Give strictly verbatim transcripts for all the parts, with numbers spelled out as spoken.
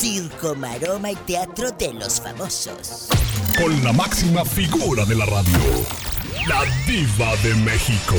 circo, maroma y teatro de los famosos. Con la máxima figura de la radio, la Diva de México.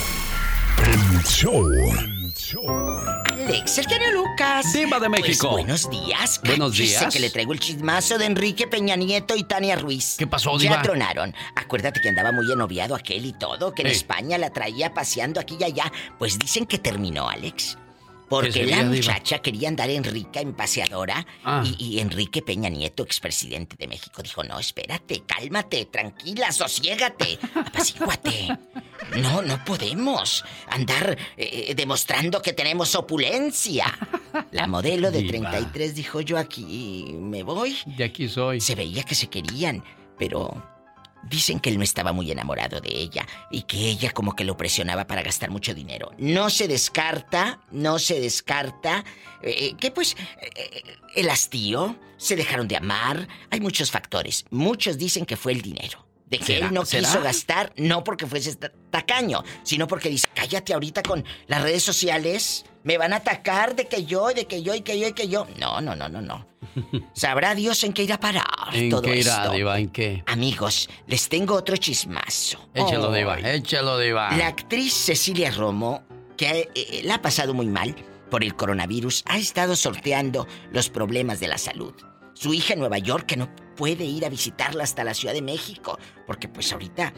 El show. El show. Alex, el genio Lucas. Diva de México. Pues, buenos días. Buenos días. Dice que le traigo el chismazo de Enrique Peña Nieto y Tania Ruiz. ¿Qué pasó, Diva? Ya tronaron. Acuérdate que andaba muy enoviado aquel y todo, que en Ey. España la traía paseando aquí y allá. Pues dicen que terminó, Alex. Porque sería, la Diva? muchacha quería andar en rica, en paseadora. Ah. Y, y Enrique Peña Nieto, expresidente de México, dijo: no, espérate, cálmate, tranquila, sosiégate, apacíguate. No, no podemos andar eh, demostrando que tenemos opulencia. La modelo de Diva. treinta y tres dijo: yo aquí me voy. De aquí soy. Se veía que se querían, pero dicen que él no estaba muy enamorado de ella y que ella como que lo presionaba para gastar mucho dinero. No se descarta, no se descarta eh, que pues eh, el hastío, se dejaron de amar. Hay muchos factores. Muchos dicen que fue el dinero. De que ¿Será? él no ¿Será? quiso gastar, no porque fuese ta- tacaño, sino porque dice: cállate ahorita con las redes sociales, me van a atacar de que yo, de que yo, y que yo, y que yo. No, no, no, no, no. Sabrá Dios en qué irá a parar ¿En todo qué irá, esto. Diva? ¿En qué? Amigos, les tengo otro chismazo. Échalo, Ay. Diva. Échalo, Diva. La actriz Cecilia Romo, que eh, la ha pasado muy mal por el coronavirus, ha estado sorteando los problemas de la salud. Su hija en Nueva York, que no puede ir a visitarla hasta la Ciudad de México, porque pues ahorita,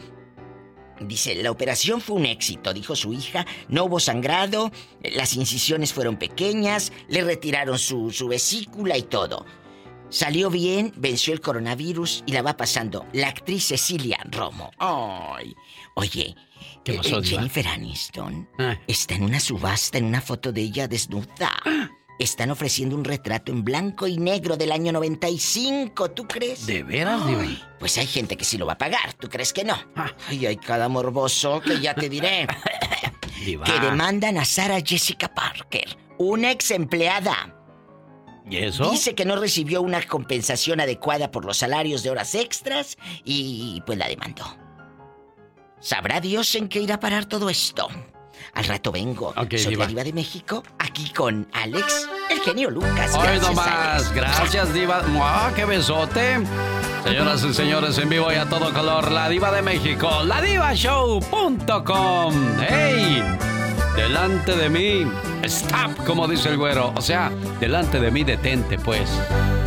dice, la operación fue un éxito, dijo su hija, no hubo sangrado, las incisiones fueron pequeñas, le retiraron su, su vesícula y todo. Salió bien, venció el coronavirus y la va pasando la actriz Cecilia Romo. Ay, oye, ¿Qué pasó, eh, Diva? Jennifer Aniston Ah. está en una subasta, en una foto de ella desnuda. Están ofreciendo un retrato en blanco y negro del año noventa y cinco, ¿tú crees? ¿De veras, Diva? Ay, pues hay gente que sí lo va a pagar, ¿tú crees que no? Ah. Ay, hay cada morboso que ya te diré. Diva. Que demandan a Sarah Jessica Parker, una ex empleada. ¿Y eso? Dice que no recibió una compensación adecuada por los salarios de horas extras y pues la demandó. ¿Sabrá Dios en qué irá a parar todo esto? Al rato vengo. Ok, Soy Diva. la Diva de México, aquí con Alex, el genio Lucas. Hoy Gracias, nomás. Alex. Gracias, Diva. ¡Mua, qué besote! Señoras y señores, en vivo y a todo color, la Diva de México, la diva show punto com. ¡Hey! Delante de mí, stop, como dice el güero. O sea, delante de mí, detente, pues.